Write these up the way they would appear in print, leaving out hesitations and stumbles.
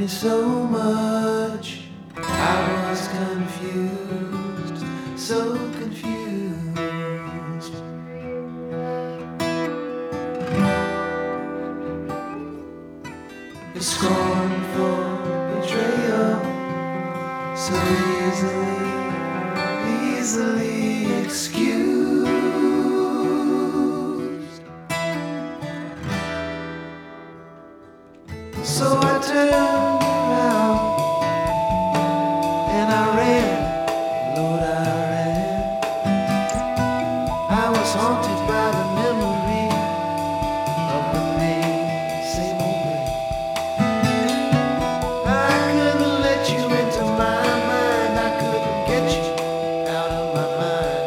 me so much. I was confused, so confused. Your scornful betrayal, so easily excused. So I turned around and I ran, Lord, I ran. I was haunted by the memory of the name, same old name. I couldn't let you into my mind. I couldn't get you out of my mind.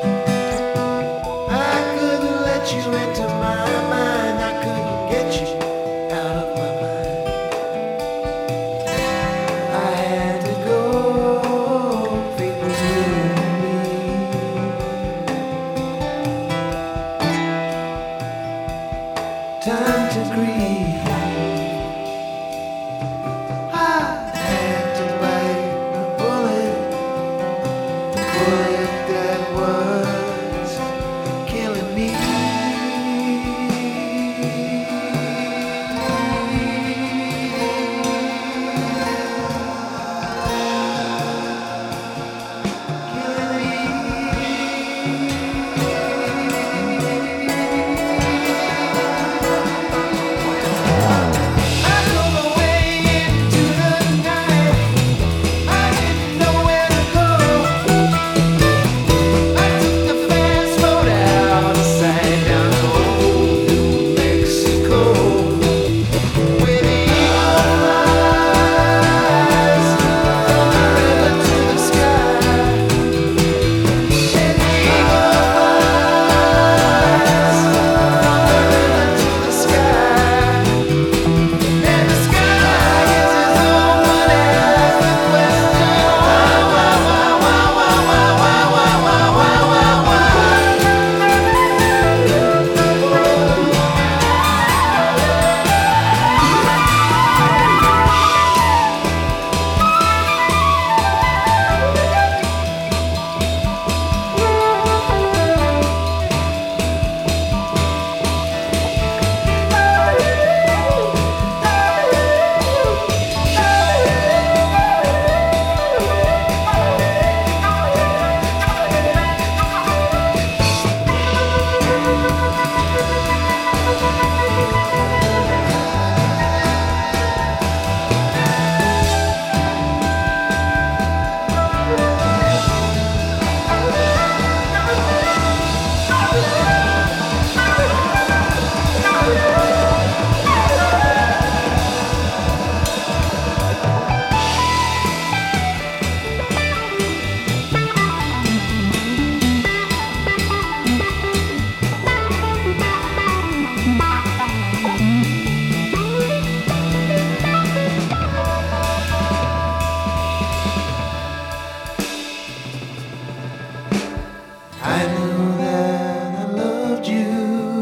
I couldn't let you into my mind. I couldn't get you out of my mind. I had to go. Fate was willing me. Time to grieve. I had to bite the bullet that was killing me. I drove away into the night. I didn't know where to go. I took the fast road out of sight down to old New Mexico, where the eagle flies from the river to the sky. And the eagle flies from the river to the sky. And the sky is as open as the question why. I knew that I loved you.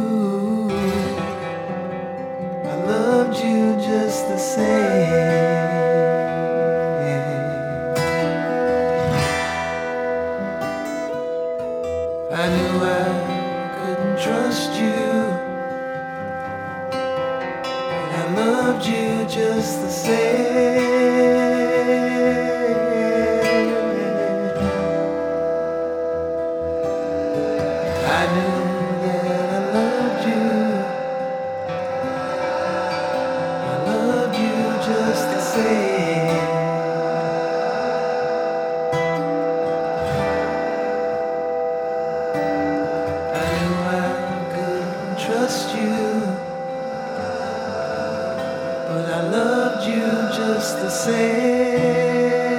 I loved you just the same. I knew I couldn't trust you. I loved you just the same. I knew that I loved you. I loved you just the same. I knew I couldn't trust you, but I loved you just the same.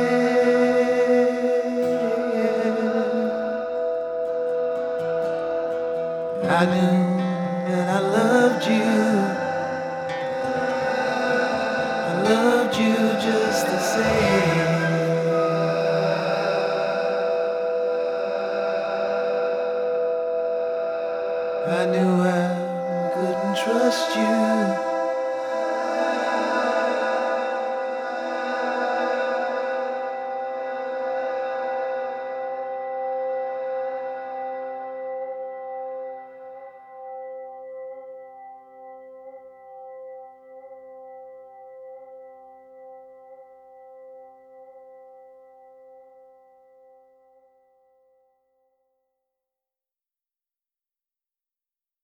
I knew that I loved you. I loved you just the same. I knew I couldn't trust you.